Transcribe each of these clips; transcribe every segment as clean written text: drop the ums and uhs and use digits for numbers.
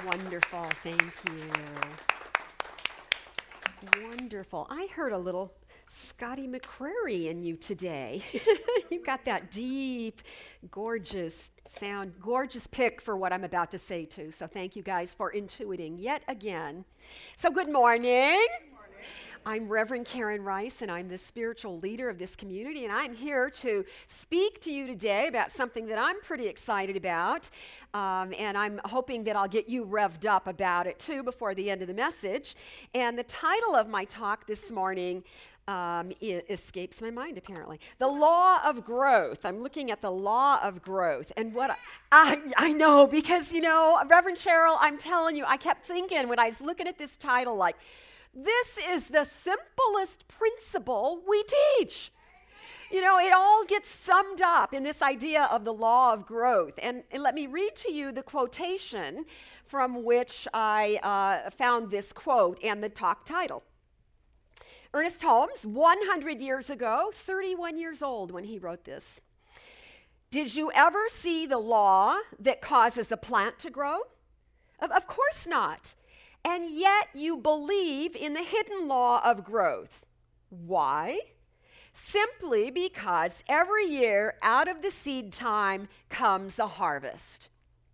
Wonderful. Thank you. Wonderful. I heard a little Scotty McCreery in you today. You've got that deep, gorgeous sound, gorgeous pick for what I'm about to say too. So thank you guys for intuiting yet again. So good morning. I'm Reverend Karen Rice, and I'm the spiritual leader of this community, and I'm here to speak to you today about something that I'm pretty excited about, and I'm hoping that I'll get you revved up about it too before the end of the message. And the title of my talk this morning escapes my mind, apparently. The Law of Growth. I'm looking at the Law of Growth. And what I know, because, you know, Reverend Cheryl, I'm telling you, I kept thinking when I was looking at this title, like, this is the simplest principle we teach. You know, it all gets summed up in this idea of the law of growth. And let me read to you the quotation from which I found this quote and the talk title. Ernest Holmes, 100 years ago, 31 years old when he wrote this. Did you ever see the law that causes a plant to grow? Of course not. And yet you believe in the hidden law of growth. Why? Simply because every year out of the seed time comes a harvest.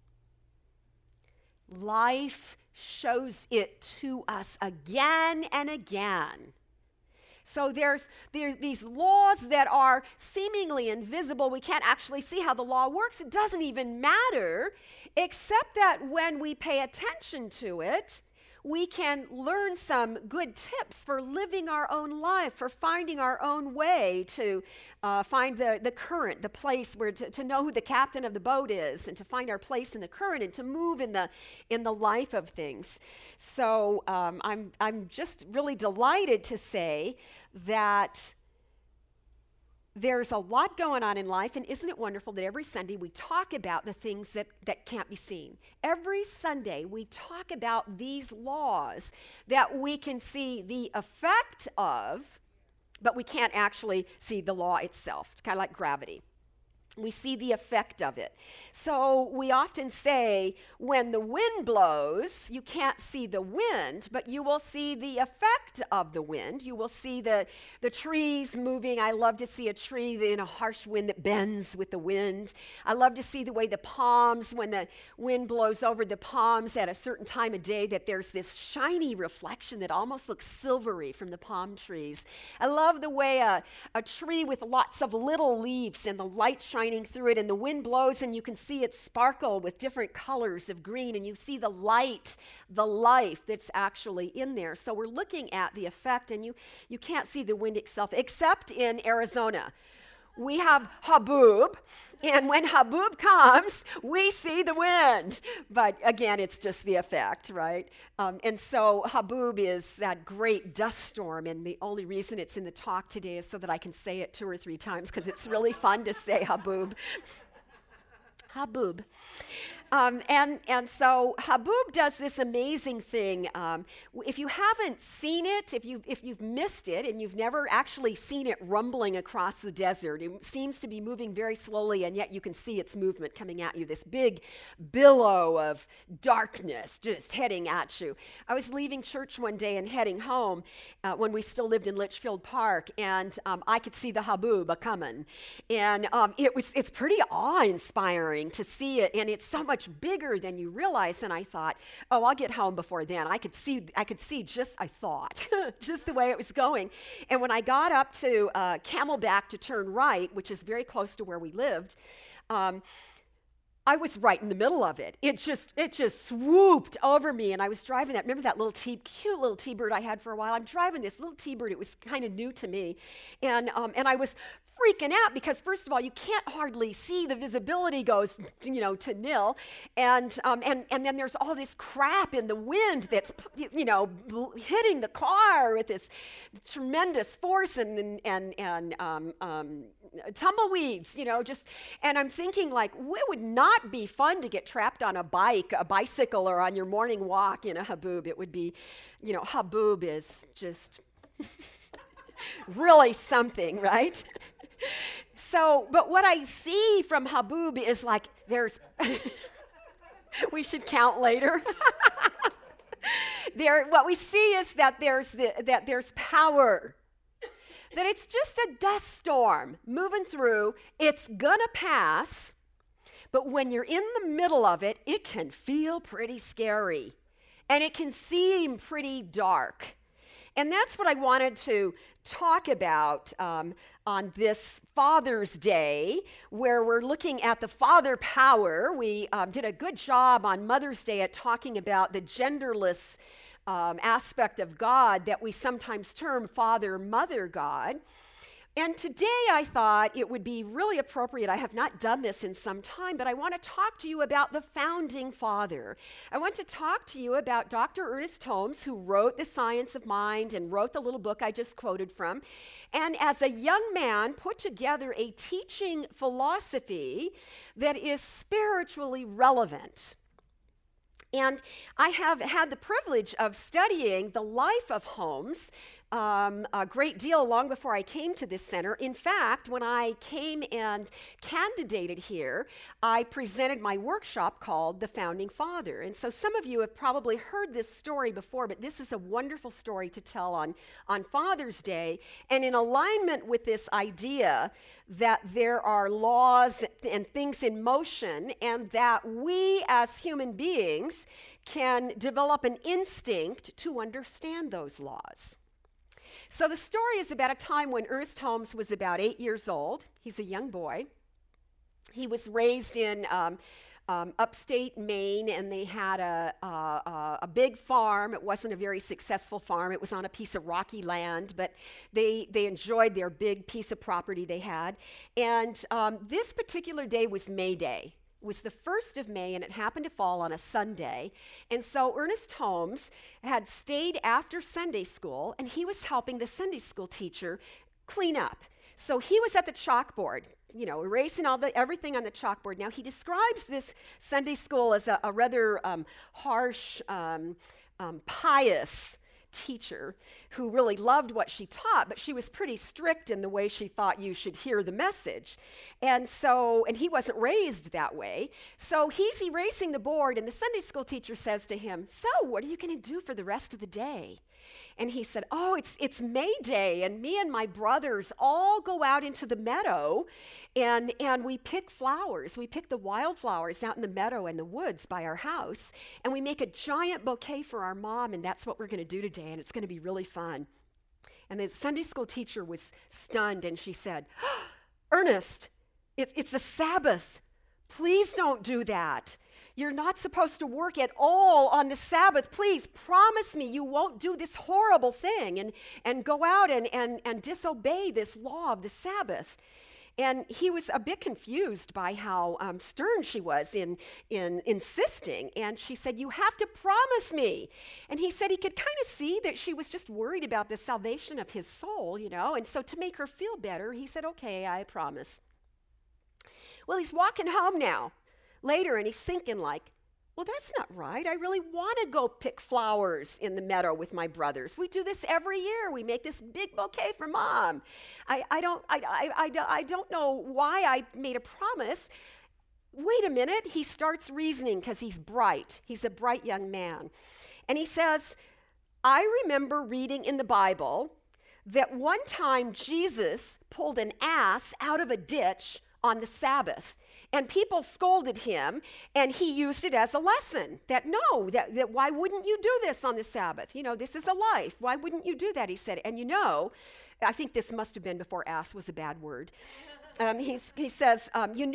Life shows it to us again and again. So there's these laws that are seemingly invisible. We can't actually see how the law works. It doesn't even matter, except that when we pay attention to it, we can learn some good tips for living our own life, for finding our own way to find the current, the place where to know who the captain of the boat is, and to find our place in the current, and to move in the life of things. So I'm just really delighted to say that there's a lot going on in life, and isn't it wonderful that every Sunday we talk about the things that can't be seen? Every Sunday we talk about these laws that we can see the effect of, but we can't actually see the law itself. It's kind of like gravity. We see the effect of it. So we often say, when the wind blows, you can't see the wind, but you will see the effect of the wind. You will see the trees moving. I love to see a tree in a harsh wind that bends with the wind. I love to see the way the palms, when the wind blows over the palms at a certain time of day, that there's this shiny reflection that almost looks silvery from the palm trees. I love the way a tree with lots of little leaves and the light shining through it, and the wind blows and you can see it sparkle with different colors of green, and you see the light, the life that's actually in there. So we're looking at the effect, and you can't see the wind itself, except in Arizona. We have Haboob, and when Haboob comes, we see the wind. But again, it's just the effect, right? And so Haboob is that great dust storm, and the only reason it's in the talk today is so that I can say it 2 or 3 times, because it's really fun to say Haboob. Haboob. And so Haboob does this amazing thing. If you haven't seen it, if you've missed it, and you've never actually seen it rumbling across the desert, it seems to be moving very slowly, and yet you can see its movement coming at you, this big billow of darkness just heading at you. I was leaving church one day and heading home when we still lived in Litchfield Park, and I could see the Haboob a-coming. And it's pretty awe-inspiring to see it, and it's so much bigger than you realize. And I thought, oh, I'll get home before then. I could see just just the way it was going. And when I got up to Camelback to turn right, which is very close to where we lived, I was right in the middle of it. It just swooped over me, and I was driving that. Remember that cute little T-Bird I had for a while? I'm driving this little T-Bird. It was kind of new to me, and I was freaking out because, first of all, you can't hardly see. The visibility goes, to nil, and then there's all this crap in the wind that's, hitting the car with this tremendous force and tumbleweeds, and I'm thinking, like, it would not be fun to get trapped on a bicycle, or on your morning walk in a Haboob. It would be, Haboob is just really something, right? So, but what I see from Haboob is like, there's We should count later. What we see is that there's power. That it's just a dust storm moving through. It's gonna pass. But when you're in the middle of it, it can feel pretty scary. And it can seem pretty dark. And that's what I wanted to talk about on this Father's Day, where we're looking at the father power. We did a good job on Mother's Day at talking about the genderless aspect of God that we sometimes term Father-Mother God. And today I thought it would be really appropriate. I have not done this in some time, but I want to talk to you about the founding father. I want to talk to you about Dr. Ernest Holmes, who wrote The Science of Mind and wrote the little book I just quoted from, and as a young man put together a teaching philosophy that is spiritually relevant. And I have had the privilege of studying the life of Holmes a great deal long before I came to this center. In fact, when I came and candidated here, I presented my workshop called The Founding Father. And so some of you have probably heard this story before, but this is a wonderful story to tell on Father's Day. And in alignment with this idea that there are laws and things in motion, and that we as human beings can develop an instinct to understand those laws. So the story is about a time when Ernest Holmes was about 8 years old. He's a young boy. He was raised in upstate Maine, and they had a big farm. It wasn't a very successful farm. It was on a piece of rocky land, but they enjoyed their big piece of property they had. And this particular day was May Day. It was the 1st of May, and it happened to fall on a Sunday. And so Ernest Holmes had stayed after Sunday school, and he was helping the Sunday school teacher clean up. So he was at the chalkboard, erasing everything on the chalkboard. Now, he describes this Sunday school as a rather harsh, pious teacher who really loved what she taught, but she was pretty strict in the way she thought you should hear the message. And he wasn't raised that way. So he's erasing the board, and the Sunday school teacher says to him, "So, what are you going to do for the rest of the day?" And he said, "Oh, it's May Day, and me and my brothers all go out into the meadow, and we pick flowers. We pick the wildflowers out in the meadow and the woods by our house, and we make a giant bouquet for our mom, and that's what we're going to do today, and it's going to be really fun." And the Sunday school teacher was stunned, and she said, "Ernest, it's a Sabbath. Please don't do that. You're not supposed to work at all on the Sabbath. Please promise me you won't do this horrible thing and go out and disobey this law of the Sabbath." And he was a bit confused by how stern she was in insisting. And she said, "You have to promise me." And he said he could kind of see that she was just worried about the salvation of his soul, And so to make her feel better, he said, "Okay, I promise." Well, he's walking home now later, and he's thinking well, that's not right. I really want to go pick flowers in the meadow with my brothers. We do this every year. We make this big bouquet for Mom. I don't know why I made a promise. Wait a minute. He starts reasoning because he's bright. He's a bright young man. And he says, "I remember reading in the Bible that one time Jesus pulled an ass out of a ditch on the Sabbath. And people scolded him, and he used it as a lesson that why wouldn't you do this on the Sabbath? This is a life. Why wouldn't you do that?" He said. And I think this must have been before ass was a bad word. He says,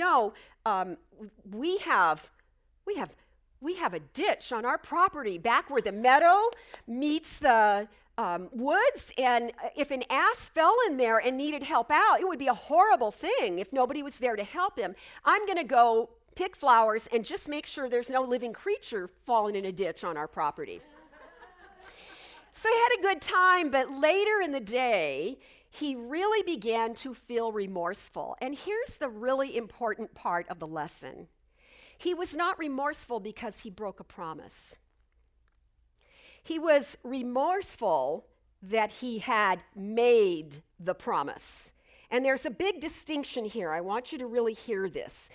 we have a ditch on our property back where the meadow meets the woods, and if an ass fell in there and needed help out, it would be a horrible thing if nobody was there to help him. I'm going to go pick flowers and just make sure there's no living creature falling in a ditch on our property. So he had a good time, but later in the day, he really began to feel remorseful. And here's the really important part of the lesson. He was not remorseful because he broke a promise. He was remorseful that he had made the promise. And there's a big distinction here. I want you to really hear this.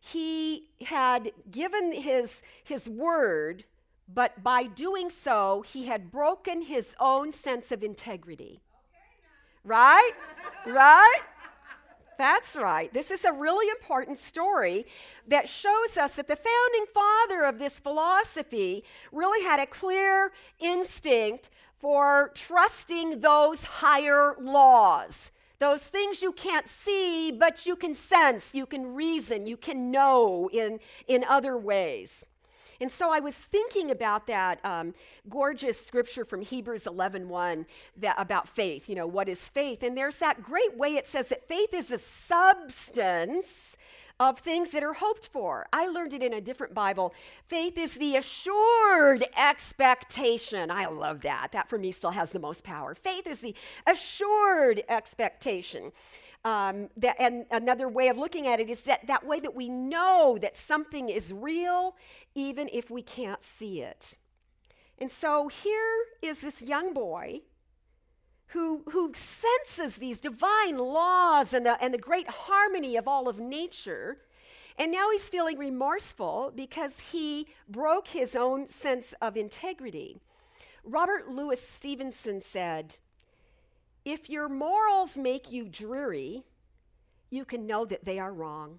he had given his word, but by doing so, he had broken his own sense of integrity. Right? Right? That's right. This is a really important story that shows us that the founding father of this philosophy really had a clear instinct for trusting those higher laws, those things you can't see, but you can sense, you can reason, you can know in other ways. And so I was thinking about that gorgeous scripture from Hebrews 11:1 about faith. You know, what is faith? And there's that great way it says that faith is a substance of things that are hoped for. I learned it in a different Bible. Faith is the assured expectation. I love that. That for me still has the most power. Faith is the assured expectation. And another way of looking at it is that way that we know that something is real even if we can't see it. And so here is this young boy who senses these divine laws and the great harmony of all of nature, and now he's feeling remorseful because he broke his own sense of integrity. Robert Louis Stevenson said, "If your morals make you dreary, you can know that they are wrong."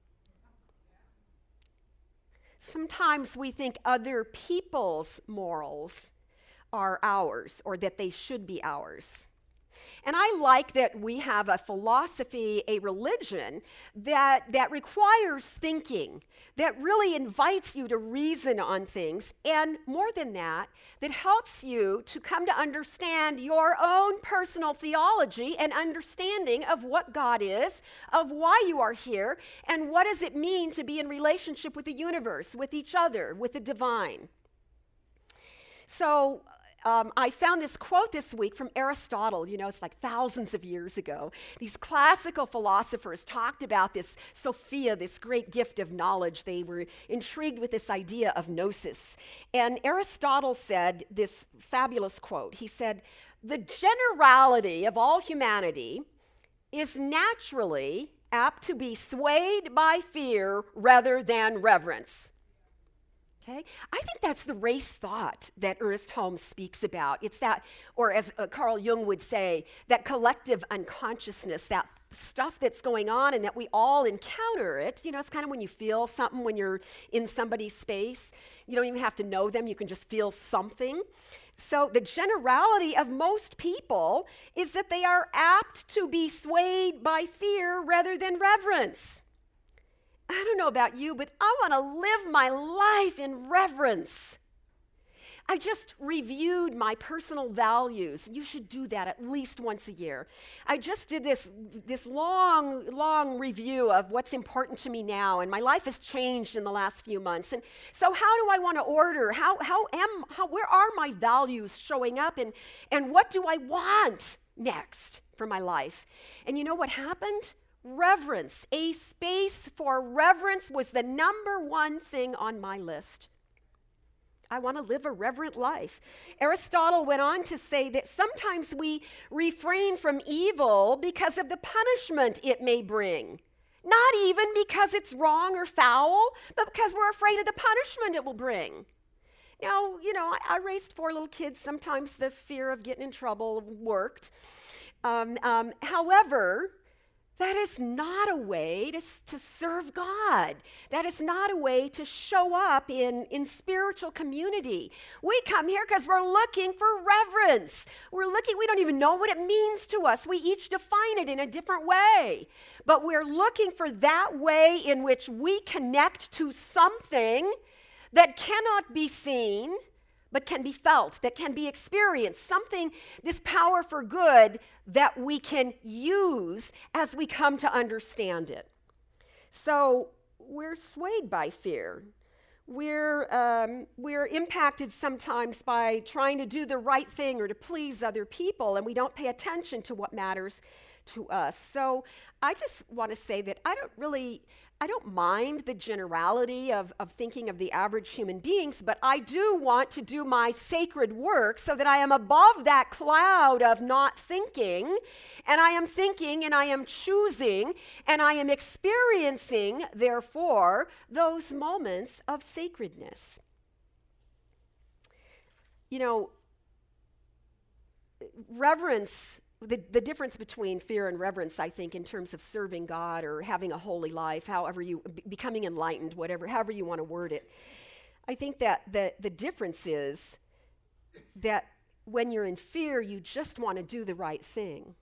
Sometimes we think other people's morals are ours, or that they should be ours. And I like that we have a philosophy, a religion that requires thinking, that really invites you to reason on things, and more than that, that helps you to come to understand your own personal theology and understanding of what God is, of why you are here, and what does it mean to be in relationship with the universe, with each other, with the divine. So, I found this quote this week from Aristotle. You know, it's like thousands of years ago. These classical philosophers talked about this Sophia, this great gift of knowledge. They were intrigued with this idea of gnosis. And Aristotle said this fabulous quote. He said, "The generality of all humanity is naturally apt to be swayed by fear rather than reverence." Okay? I think that's the race thought that Ernest Holmes speaks about. It's that, or as Carl Jung would say, that collective unconsciousness, that stuff that's going on and that we all encounter it. You know, it's kind of when you feel something when you're in somebody's space. You don't even have to know them, you can just feel something. So the generality of most people is that they are apt to be swayed by fear rather than reverence. I don't know about you, but I want to live my life in reverence. I just reviewed my personal values. You should do that at least once a year. I just did this long review of what's important to me now, and my life has changed in the last few months. And so how do I want to order? Where are my values showing up, and what do I want next for my life? And you know what happened? Reverence, a space for reverence was the number one thing on my list. I want to live a reverent life. Aristotle went on to say that sometimes we refrain from evil because of the punishment it may bring. Not even because it's wrong or foul, but because we're afraid of the punishment it will bring. Now, you know, I raised 4 little kids. Sometimes the fear of getting in trouble worked. However, that is not a way to serve God. That is not a way to show up in spiritual community. We come here because we're looking for reverence. We don't even know what it means to us. We each define it in a different way. But we're looking for that way in which we connect to something that cannot be seen, but can be felt, that can be experienced, something, this power for good that we can use as we come to understand it. So we're swayed by fear. We're impacted sometimes by trying to do the right thing or to please other people, and we don't pay attention to what matters to us. So I just want to say that I don't really I don't mind the generality of thinking of the average human beings, but I do want to do my sacred work so that I am above that cloud of not thinking, and I am thinking, and I am choosing, and I am experiencing, therefore, those moments of sacredness. You know, reverence, the difference between fear and reverence, I think, in terms of serving God or having a holy life, however you, becoming enlightened, however you want to word it, I think that the difference is that when you're in fear, you just want to do the right thing.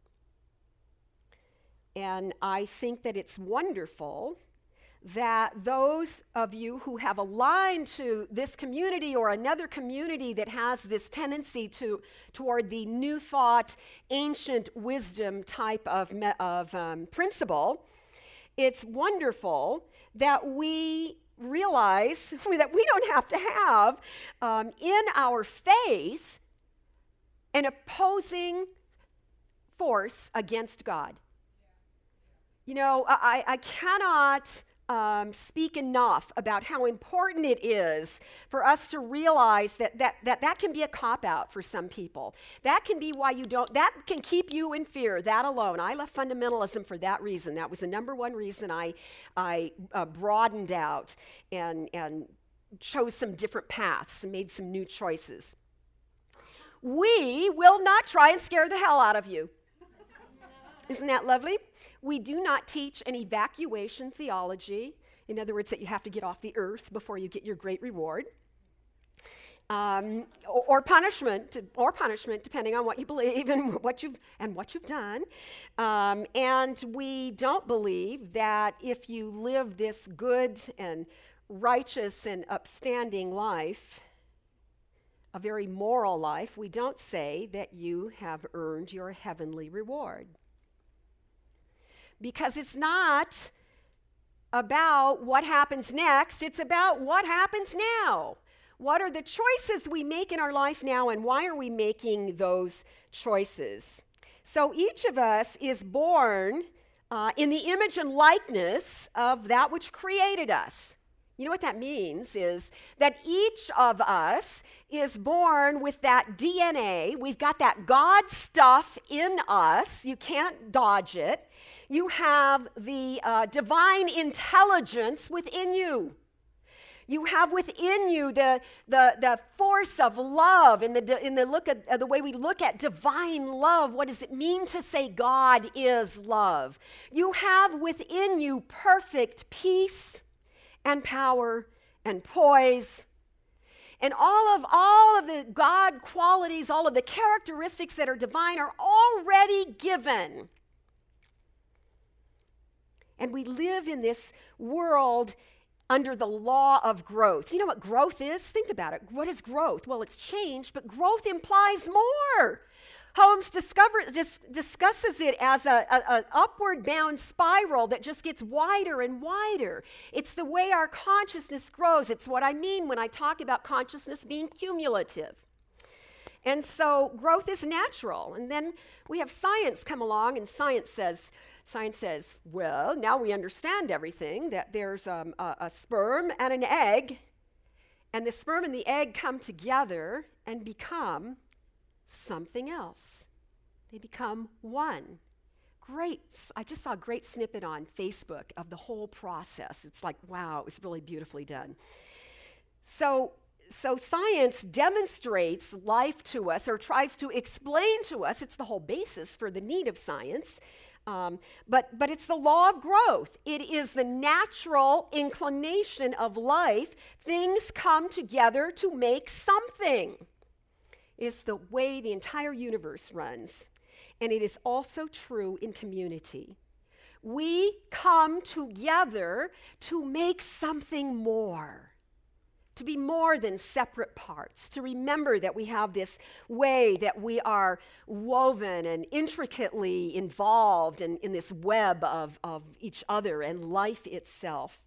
And I think that it's wonderful that those of you who have aligned to this community or another community that has this tendency toward the new thought, ancient wisdom type of principle, it's wonderful that we realize that we don't have to have in our faith an opposing force against God. You know, I cannot speak enough about how important it is for us to realize that can be a cop-out for some people. That can be why you don't, that can keep you in fear, that alone. I left fundamentalism for that reason. That was the number one reason I broadened out and chose some different paths and made some new choices. We will not try and scare the hell out of you. Isn't that lovely? We do not teach an evacuation theology. In other words, that you have to get off the earth before you get your great reward. Or punishment, depending on what you believe and what you've done. And we don't believe that if you live this good and righteous and upstanding life, a very moral life, we don't say that you have earned your heavenly reward. Because it's not about what happens next, it's about what happens now. What are the choices we make in our life now, and why are we making those choices? So each of us is born in the image and likeness of that which created us. You know what that means is that each of us is born with that DNA. We've got that God stuff in us. You can't dodge it. You have the divine intelligence within you. You have within you the force of love in the way we look at divine love. What does it mean to say God is love? You have within you perfect peace and power and poise. And all of the God qualities, all of the characteristics that are divine are already given. And we live in this world under the law of growth. You know what growth is? Think about it. What is growth? Well, it's change, but growth implies more. Holmes discusses it as an upward bound spiral that just gets wider and wider. It's the way our consciousness grows. It's what I mean when I talk about consciousness being cumulative. And so growth is natural. And then we have science come along, and science says, well, now we understand everything, that there's a sperm and an egg, and the sperm and the egg come together and become something else. They become one. Great. I just saw a great snippet on Facebook of the whole process. It's like, wow, it was really beautifully done. So science demonstrates life to us, or tries to explain to us. It's the whole basis for the need of science. But it's the law of growth. It is the natural inclination of life. Things come together to make something. It is the way the entire universe runs. And it is also true in community. We come together to make something more, to be more than separate parts, to remember that we have this way that we are woven and intricately involved in this web of each other and life itself.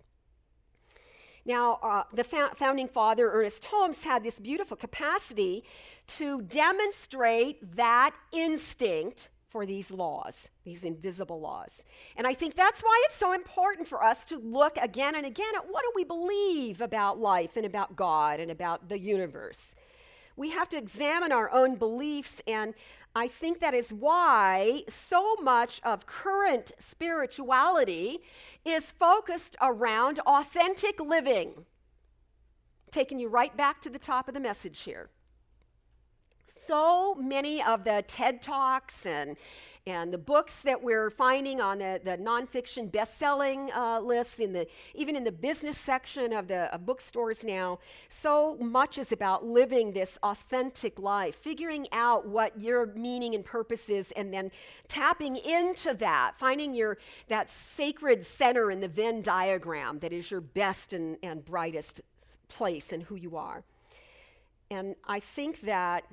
Now, the founding father, Ernest Holmes, had this beautiful capacity to demonstrate that instinct for these laws, these invisible laws. And I think that's why it's so important for us to look again and again at what do we believe about life and about God and about the universe. We have to examine our own beliefs, and I think that is why so much of current spirituality is focused around authentic living. Taking you right back to the top of the message here. So many of the TED Talks and the books that we're finding on the nonfiction best-selling lists, even in the business section of the bookstores now, so much is about living this authentic life, figuring out what your meaning and purpose is, and then tapping into that, finding that sacred center in the Venn diagram that is your best and brightest place and who you are. And I think that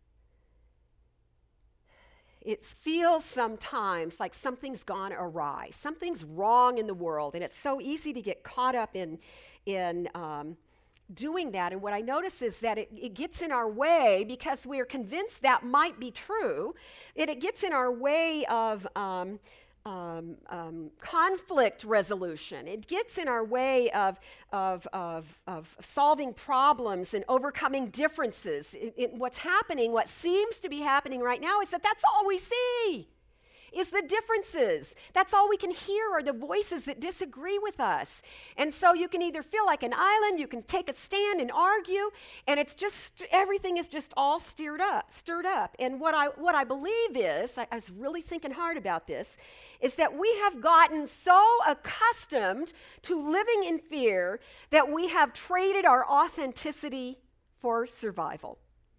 it feels sometimes like something's gone awry, something's wrong in the world, and it's so easy to get caught up in doing that. And what I notice is that it gets in our way because we're convinced that might be true. It gets in our way of conflict resolution. It gets in our way of solving problems and overcoming differences. What's happening, what seems to be happening right now is that's all we see, is the differences. That's all we can hear are the voices that disagree with us. And so you can either feel like an island, you can take a stand and argue, and it's just, everything is just all stirred up. And what I believe is, I was really thinking hard about this, is that we have gotten so accustomed to living in fear that we have traded our authenticity for survival.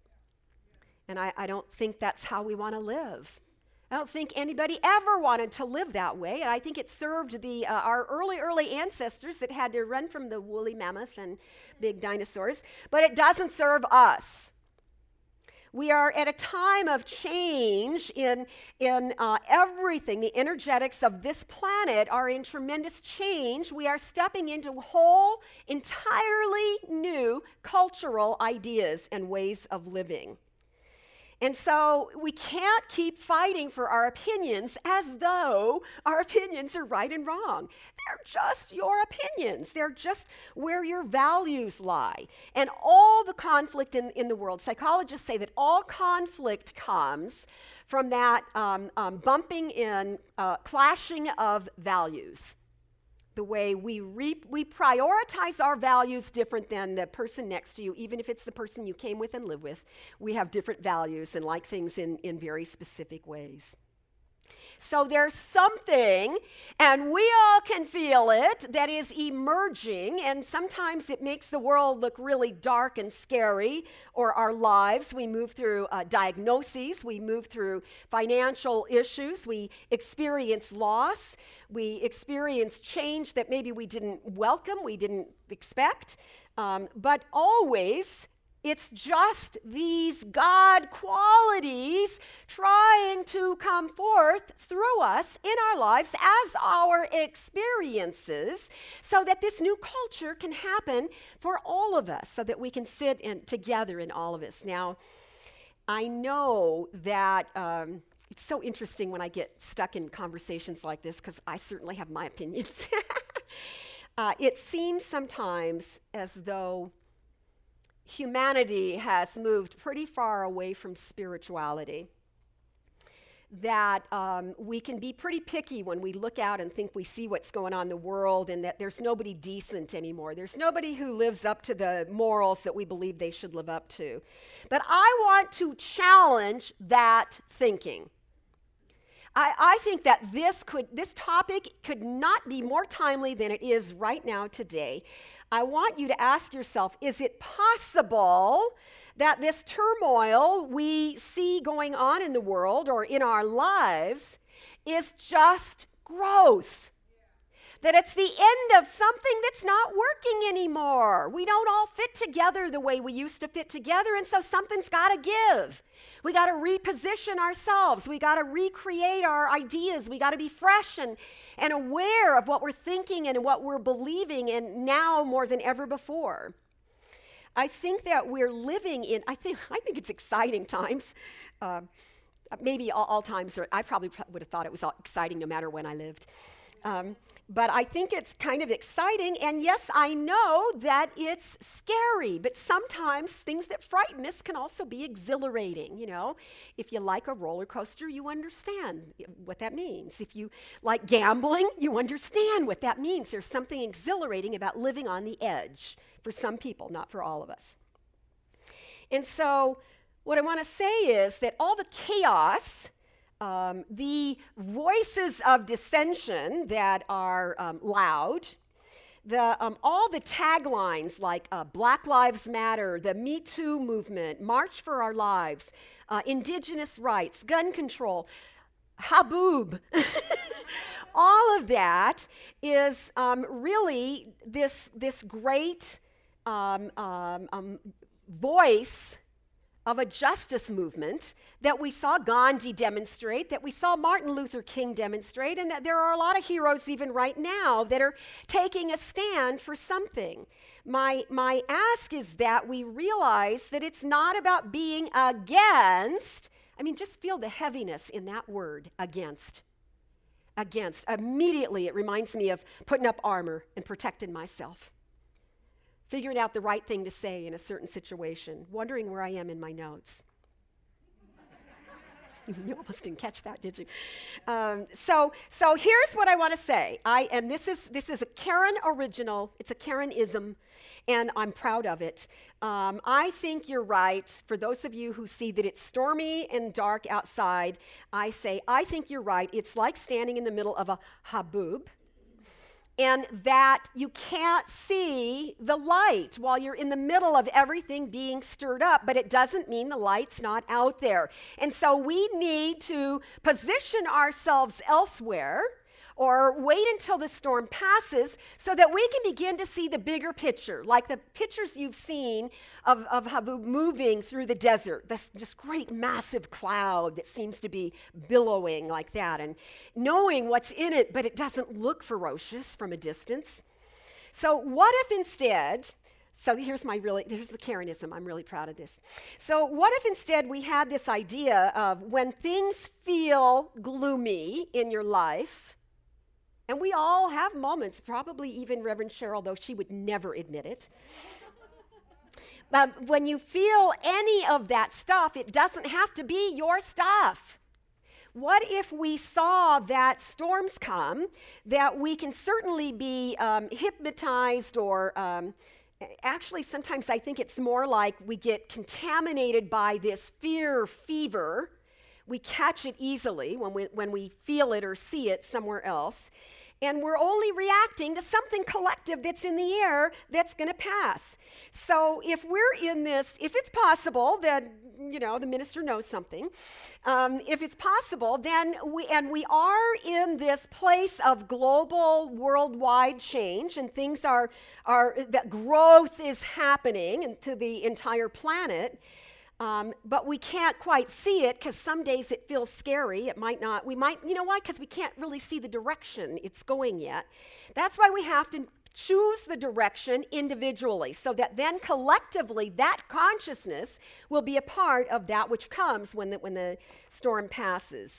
And I don't think that's how we want to live. I don't think anybody ever wanted to live that way, and I think it served our early ancestors that had to run from the woolly mammoth and big dinosaurs, but it doesn't serve us. We are at a time of change in everything. The energetics of this planet are in tremendous change. We are stepping into whole, entirely new cultural ideas and ways of living. And so we can't keep fighting for our opinions as though our opinions are right and wrong. They're just your opinions. They're just where your values lie. And all the conflict in the world, psychologists say that all conflict comes from that bumping in, clashing of values. The way we prioritize our values different than the person next to you, even if it's the person you came with and live with. We have different values and like things in very specific ways. So there's something, and we all can feel it, that is emerging, and sometimes it makes the world look really dark and scary, or our lives. We move through diagnoses, we move through financial issues, we experience loss, we experience change that maybe we didn't welcome, we didn't expect, but always it's just these God qualities trying to come forth through us in our lives as our experiences so that this new culture can happen for all of us, so that we can sit together in all of us. Now, I know that it's so interesting when I get stuck in conversations like this because I certainly have my opinions. It seems sometimes as though humanity has moved pretty far away from spirituality, that we can be pretty picky when we look out and think we see what's going on in the world, and that there's nobody decent anymore. There's nobody who lives up to the morals that we believe they should live up to. But I want to challenge that thinking. I think that this topic could not be more timely than it is right now today. I want you to ask yourself, is it possible that this turmoil we see going on in the world or in our lives is just growth? That it's the end of something that's not working anymore. We don't all fit together the way we used to fit together, and so something's got to give. We got to reposition ourselves. We got to recreate our ideas. We got to be fresh and aware of what we're thinking and what we're believing, and now more than ever before. I think that we're living in, I think it's exciting times. Maybe all times, I probably would have thought it was exciting no matter when I lived. But I think it's kind of exciting, and yes, I know that it's scary, but sometimes things that frighten us can also be exhilarating, you know. If you like a roller coaster, you understand what that means. If you like gambling, you understand what that means. There's something exhilarating about living on the edge for some people, not for all of us. And so what I want to say is that all the chaos, the voices of dissension that are loud, all the taglines like Black Lives Matter, the Me Too movement, March for Our Lives, Indigenous rights, gun control, Haboob, all of that is really this great voice of a justice movement that we saw Gandhi demonstrate, that we saw Martin Luther King demonstrate, and that there are a lot of heroes even right now that are taking a stand for something. My ask is that we realize that it's not about being against. I mean, just feel the heaviness in that word, against. Against. Immediately it reminds me of putting up armor and protecting myself. Figuring out the right thing to say in a certain situation, wondering where I am in my notes. You almost didn't catch that, did you? So here's what I want to say. And this is a Karen original. It's a Karenism, and I'm proud of it. I think you're right. For those of you who see that it's stormy and dark outside, I think you're right. It's like standing in the middle of a haboob, and that you can't see the light while you're in the middle of everything being stirred up, but it doesn't mean the light's not out there. And so we need to position ourselves elsewhere or wait until the storm passes so that we can begin to see the bigger picture, like the pictures you've seen of Haboob moving through the desert, this just great massive cloud that seems to be billowing like that, and knowing what's in it, but it doesn't look ferocious from a distance. So what if instead, here's the Karenism, I'm really proud of this. So what if instead we had this idea of when things feel gloomy in your life, and we all have moments, probably even Reverend Cheryl, though she would never admit it. But when you feel any of that stuff, it doesn't have to be your stuff. What if we saw that storms come, that we can certainly be hypnotized or actually sometimes I think it's more like we get contaminated by this fever. We catch it easily when we feel it or see it somewhere else. And we're only reacting to something collective that's in the air that's going to pass. So if we're in this, if it's possible that, the minister knows something, if it's possible, then we are in this place of global, worldwide change, and things that growth is happening to the entire planet. But we can't quite see it because some days it feels scary. It might not. You know why? Because we can't really see the direction it's going yet. That's why we have to choose the direction individually so that then collectively that consciousness will be a part of that which comes when the storm passes.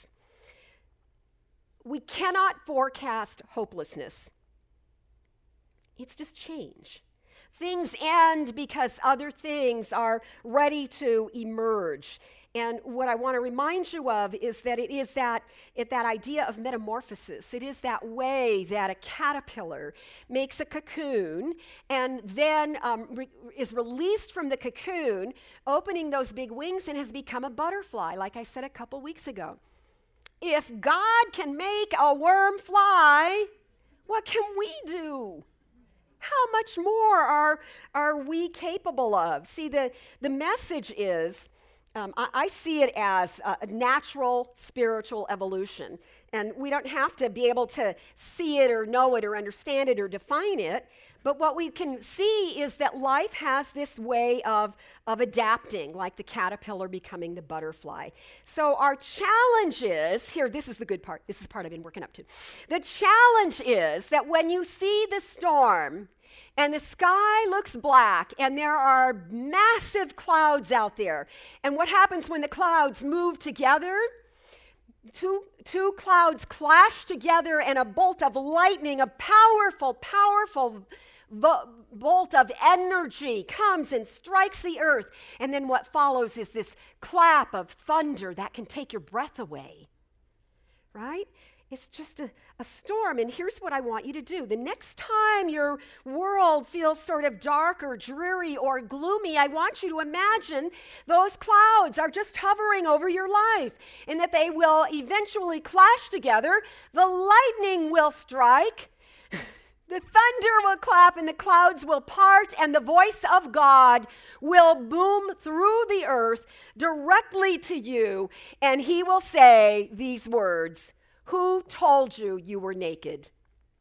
We cannot forecast hopelessness. It's just change. Things end because other things are ready to emerge. And what I want to remind you of is that it is that idea of metamorphosis. It is that way that a caterpillar makes a cocoon and then is released from the cocoon, opening those big wings, and has become a butterfly, like I said a couple weeks ago. If God can make a worm fly, what can we do? How much more are we capable of? See, the message is, I see it as a natural spiritual evolution. And we don't have to be able to see it or know it or understand it or define it. But what we can see is that life has this way of adapting, like the caterpillar becoming the butterfly. So our challenge is, this is the good part. This is the part I've been working up to. The challenge is that when you see the storm, And the sky looks black, and there are massive clouds out there. And what happens when the clouds move together? Two clouds clash together, and a bolt of lightning, a powerful bolt of energy comes and strikes the earth. And then what follows is this clap of thunder that can take your breath away, right? It's just a storm. And here's what I want you to do. The next time your world feels sort of dark or dreary or gloomy, I want you to imagine those clouds are just hovering over your life and that they will eventually clash together. The lightning will strike, the thunder will clap, and the clouds will part, and the voice of God will boom through the earth directly to you, and he will say these words: "Who told you you were naked?"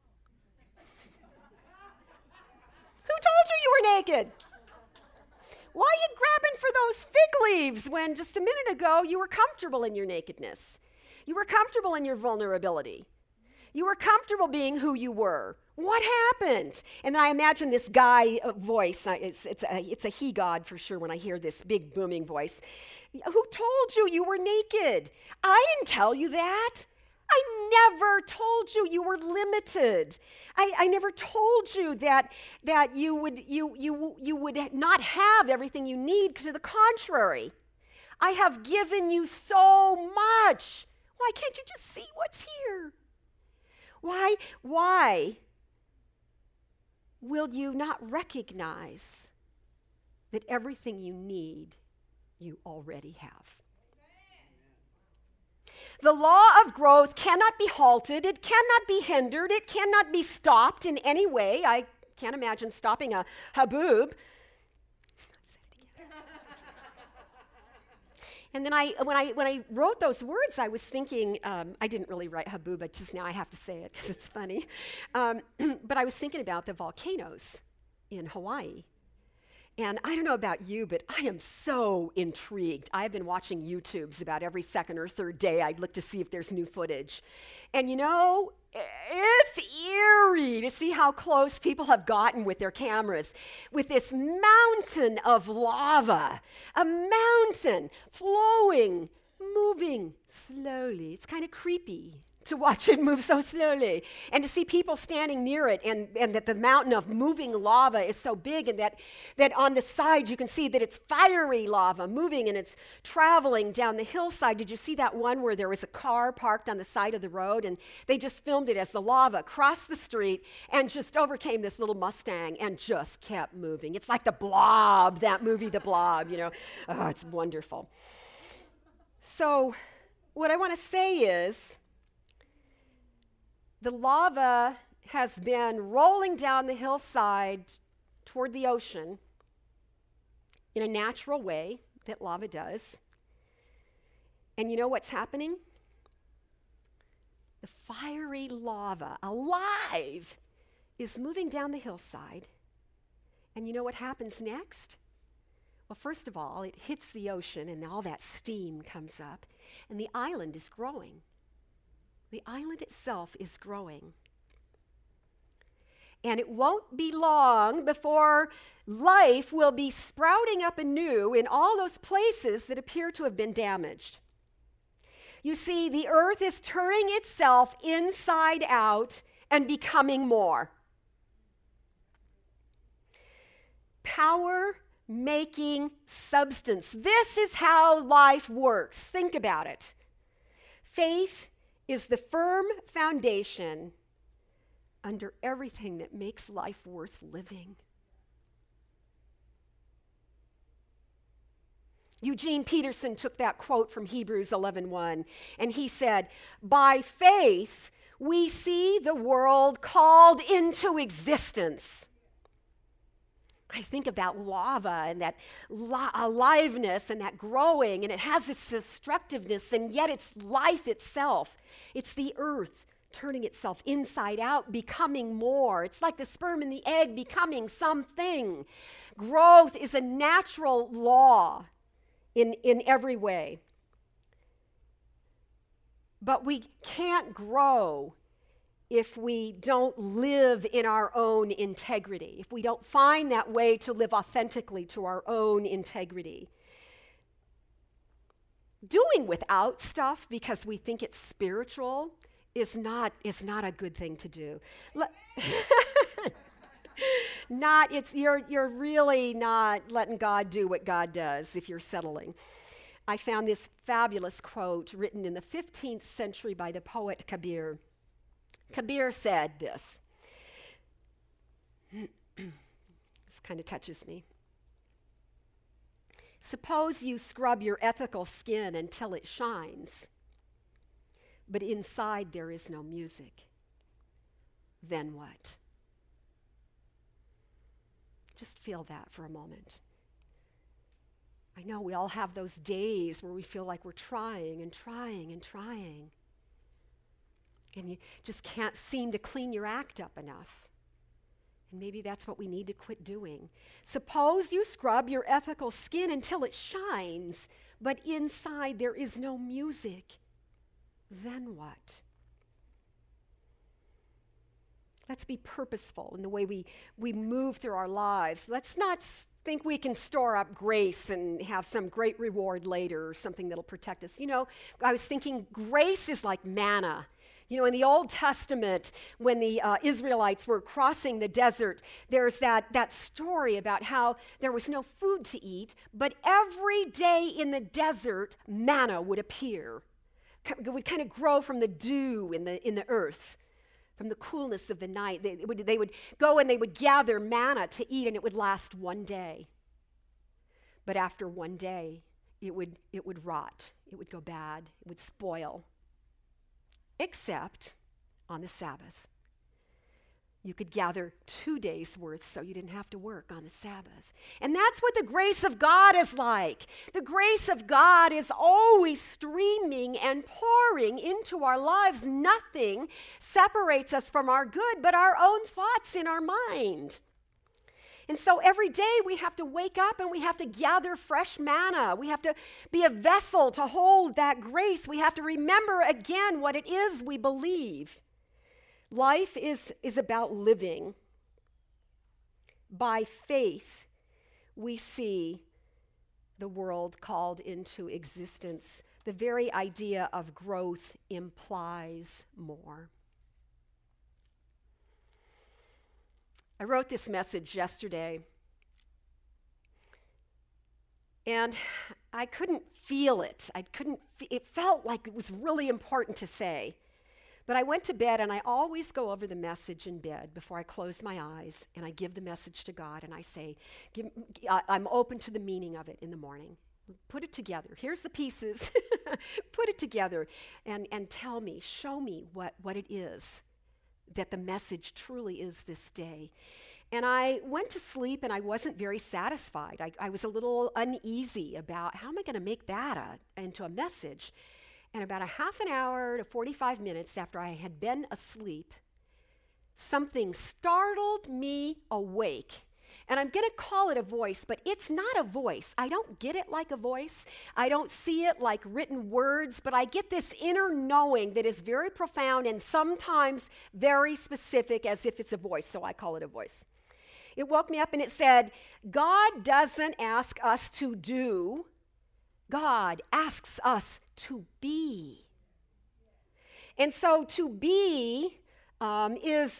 Who told you you were naked? Why are you grabbing for those fig leaves when just a minute ago you were comfortable in your nakedness? You were comfortable in your vulnerability. You were comfortable being who you were. What happened? And I imagine this guy voice. It's a he God for sure when I hear this big booming voice. Who told you you were naked? I didn't tell you that. I never told you you were limited. I never told you that you would not have everything you need. To the contrary, I have given you so much. Why can't you just see what's here? Why will you not recognize that everything you need, you already have? The law of growth cannot be halted. It cannot be hindered. It cannot be stopped in any way. I can't imagine stopping a haboob. And then when I wrote those words, I was thinking, I didn't really write haboob, but just now I have to say it because it's funny. But I was thinking about the volcanoes in Hawaii. And I don't know about you, but I am so intrigued. I've been watching YouTubes about every second or third day. I look to see if there's new footage. And you know, it's eerie to see how close people have gotten with their cameras with this mountain of lava, a mountain flowing, moving slowly. It's kind of creepy to watch it move so slowly, and to see people standing near it, and that the mountain of moving lava is so big, and that on the side you can see that it's fiery lava moving, and it's traveling down the hillside. Did you see that one where there was a car parked on the side of the road, and they just filmed it as the lava crossed the street and just overcame this little Mustang and just kept moving? It's like The Blob, that movie, The Blob, you know. Oh, it's wonderful. So what I want to say is, the lava has been rolling down the hillside toward the ocean in a natural way that lava does. And you know what's happening? The fiery lava, alive, is moving down the hillside. And you know what happens next? Well, first of all, it hits the ocean and all that steam comes up, and the island is growing. The island itself is growing. And it won't be long before life will be sprouting up anew in all those places that appear to have been damaged. You see, the earth is turning itself inside out and becoming more. Power-making substance. This is how life works. Think about it. Faith is the firm foundation under everything that makes life worth living. Eugene Peterson took that quote from Hebrews 11:1, and he said, "By faith we see the world called into existence." I think about lava and that aliveness and that growing, and it has this destructiveness, and yet it's life itself. It's the earth turning itself inside out, becoming more. It's like the sperm and the egg becoming something. Growth is a natural law in every way. But we can't grow if we don't live in our own integrity, if we don't find that way to live authentically to our own integrity. Doing without stuff because we think it's spiritual is not a good thing to do. You're really not letting God do what God does if you're settling. I found this fabulous quote written in the 15th century by the poet Kabir. Kabir said this. This kind of touches me. Suppose you scrub your ethical skin until it shines, but inside there is no music. Then what? Just feel that for a moment. I know we all have those days where we feel like we're trying and trying and trying, and you just can't seem to clean your act up enough. And maybe that's what we need to quit doing. Suppose you scrub your ethical skin until it shines, but inside there is no music. Then what? Let's be purposeful in the way we move through our lives. Let's not think we can store up grace and have some great reward later or something that'll protect us. You know, I was thinking grace is like manna. You know, in the Old Testament, when the Israelites were crossing the desert, there's that story about how there was no food to eat, but every day in the desert, manna would appear. It would kind of grow from the dew in the earth, from the coolness of the night. They would go and they would gather manna to eat, and it would last one day. But after one day, it would rot. It would go bad. It would spoil. Except on the Sabbath. You could gather 2 days' worth so you didn't have to work on the Sabbath. And that's what the grace of God is like. The grace of God is always streaming and pouring into our lives. Nothing separates us from our good but our own thoughts in our mind. And so every day we have to wake up and we have to gather fresh manna. We have to be a vessel to hold that grace. We have to remember again what it is we believe. Life is about living. By faith, we see the world called into existence. The very idea of growth implies more. I wrote this message yesterday, and I couldn't feel it. It felt like it was really important to say. But I went to bed, and I always go over the message in bed before I close my eyes, and I give the message to God, and I say, I'm open to the meaning of it in the morning. Put it together. Here's the pieces. Put it together, and tell me, show me what it is that the message truly is this day. And I went to sleep and I wasn't very satisfied. I was a little uneasy about how am I going to make that into a message. And about a half an hour to 45 minutes after I had been asleep, something startled me awake. And I'm going to call it a voice, but it's not a voice. I don't get it like a voice. I don't see it like written words, but I get this inner knowing that is very profound and sometimes very specific as if it's a voice, so I call it a voice. It woke me up and it said, God doesn't ask us to do, God asks us to be. And so to be is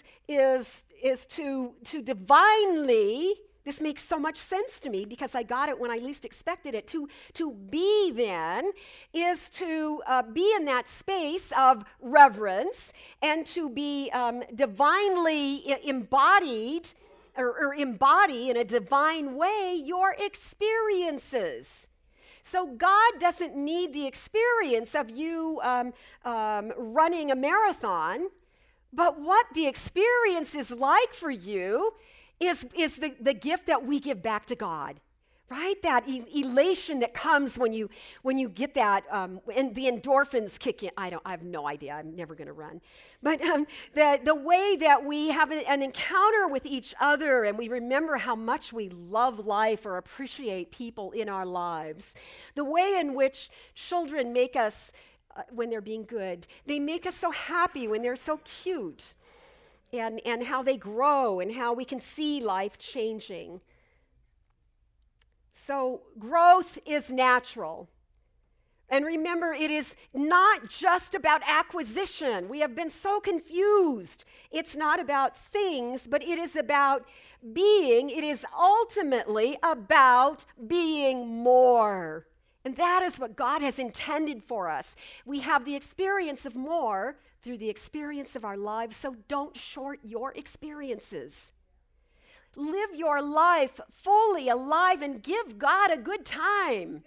to divinely, this makes so much sense to me because I got it when I least expected it. To be then is to be in that space of reverence and to be divinely embodied or embody in a divine way your experiences. So God doesn't need the experience of you running a marathon. But what the experience is like for you is the gift that we give back to God, right? That elation that comes when you get that, and the endorphins kick in. I have no idea. I'm never going to run. But the way that we have an encounter with each other and we remember how much we love life or appreciate people in our lives, the way in which children make us when they're being good. They make us so happy when they're so cute, and how they grow and how we can see life changing. So growth is natural. And remember, it is not just about acquisition. We have been so confused. It's not about things, but it is about being. It is ultimately about being more. And that is what God has intended for us. We have the experience of more through the experience of our lives, so don't short your experiences. Live your life fully alive and give God a good time.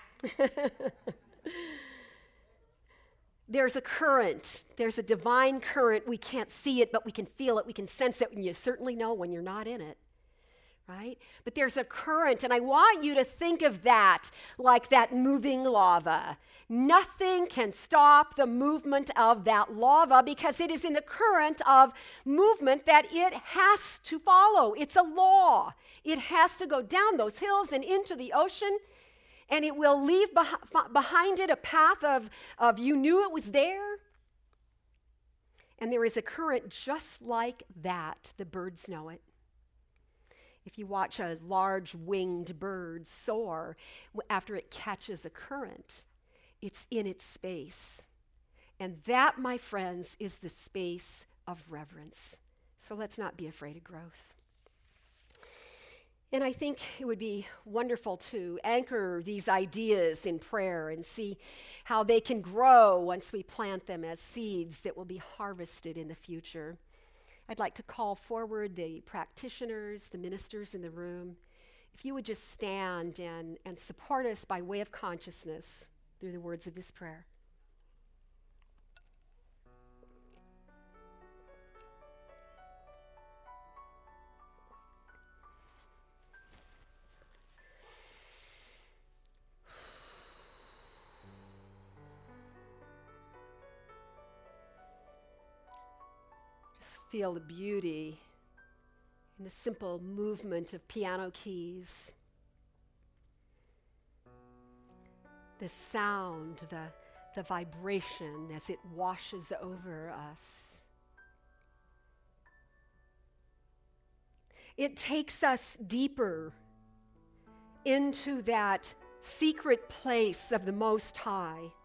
There's a current. There's a divine current. We can't see it, but we can feel it. We can sense it, and you certainly know when you're not in it, right? But there's a current, and I want you to think of that like that moving lava. Nothing can stop the movement of that lava because it is in the current of movement that it has to follow. It's a law. It has to go down those hills and into the ocean, and it will leave behind it a path of you knew it was there. And there is a current just like that. The birds know it. If you watch a large winged bird soar, after it catches a current, it's in its space. And that, my friends, is the space of reverence. So let's not be afraid of growth. And I think it would be wonderful to anchor these ideas in prayer and see how they can grow once we plant them as seeds that will be harvested in the future. I'd like to call forward the practitioners, the ministers in the room. If you would just stand and support us by way of consciousness through the words of this prayer. Feel the beauty in the simple movement of piano keys. The sound, the vibration as it washes over us. It takes us deeper into that secret place of the Most High.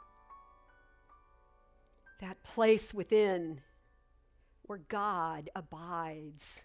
That place within where God abides.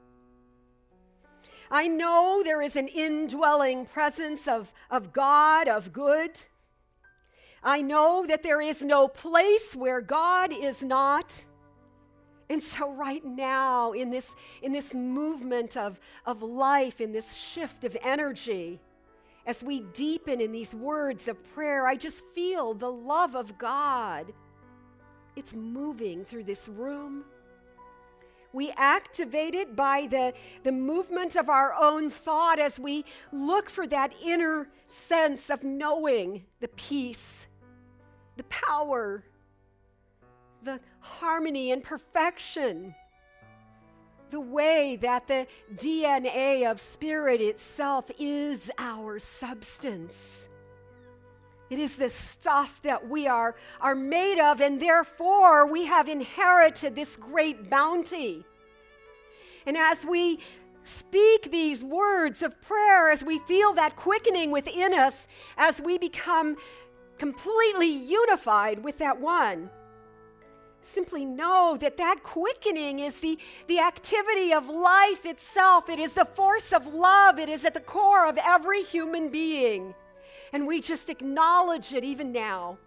I know there is an indwelling presence of God, of good. I know that there is no place where God is not. And so right now, in this movement of life, in this shift of energy, as we deepen in these words of prayer, I just feel the love of God. It's moving through this room. We activate it by the movement of our own thought as we look for that inner sense of knowing the peace, the power, the harmony and perfection, the way that the DNA of spirit itself is our substance. It is the stuff that we are made of, and therefore we have inherited this great bounty. And as we speak these words of prayer, as we feel that quickening within us, as we become completely unified with that one, simply know that that quickening is the activity of life itself. It is the force of love. It is at the core of every human being. And we just acknowledge it even now.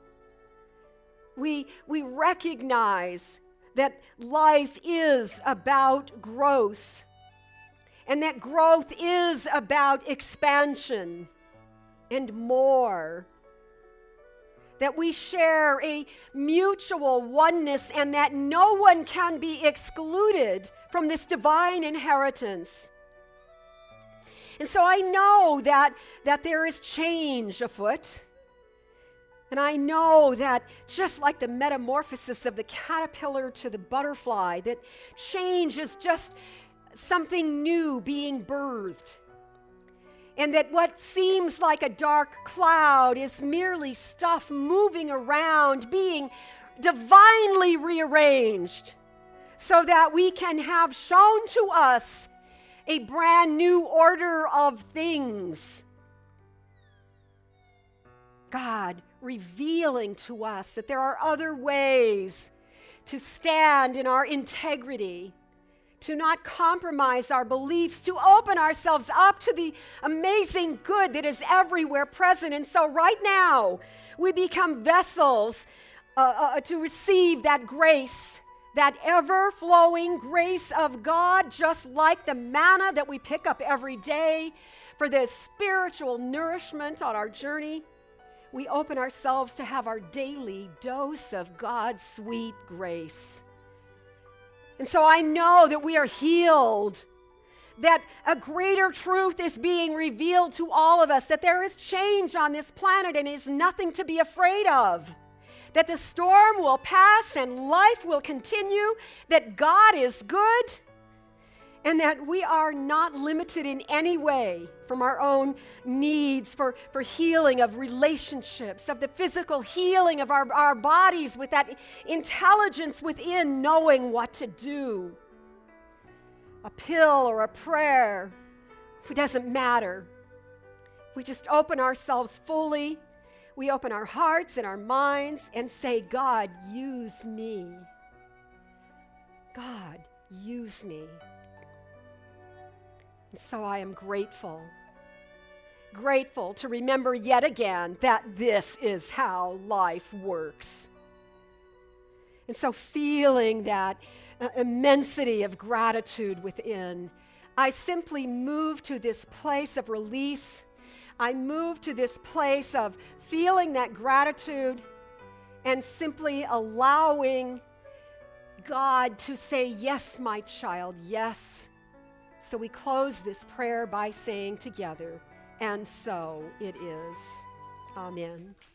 We recognize that life is about growth, and that growth is about expansion and more. That we share a mutual oneness, and that no one can be excluded from this divine inheritance. And so I know that there is change afoot. And I know that just like the metamorphosis of the caterpillar to the butterfly, that change is just something new being birthed. And that what seems like a dark cloud is merely stuff moving around, being divinely rearranged, so that we can have shown to us a brand new order of things. God revealing to us that there are other ways to stand in our integrity, to not compromise our beliefs, to open ourselves up to the amazing good that is everywhere present. And so right now, we become vessels to receive that grace, that ever-flowing grace of God, just like the manna that we pick up every day for the spiritual nourishment on our journey. We open ourselves to have our daily dose of God's sweet grace. And so I know that we are healed, that a greater truth is being revealed to all of us, that there is change on this planet and is nothing to be afraid of, that the storm will pass and life will continue, that God is good, and that we are not limited in any way from our own needs for healing of relationships, of the physical healing of our bodies, with that intelligence within knowing what to do. A pill or a prayer, it doesn't matter. We just open ourselves fully. We open our hearts and our minds and say, God, use me. God, use me. And so I am grateful to remember yet again that this is how life works. And so feeling that immensity of gratitude within, I simply move to this place of release. I move to this place of feeling that gratitude and simply allowing God to say, yes, my child, yes. So we close this prayer by saying together, and so it is. Amen.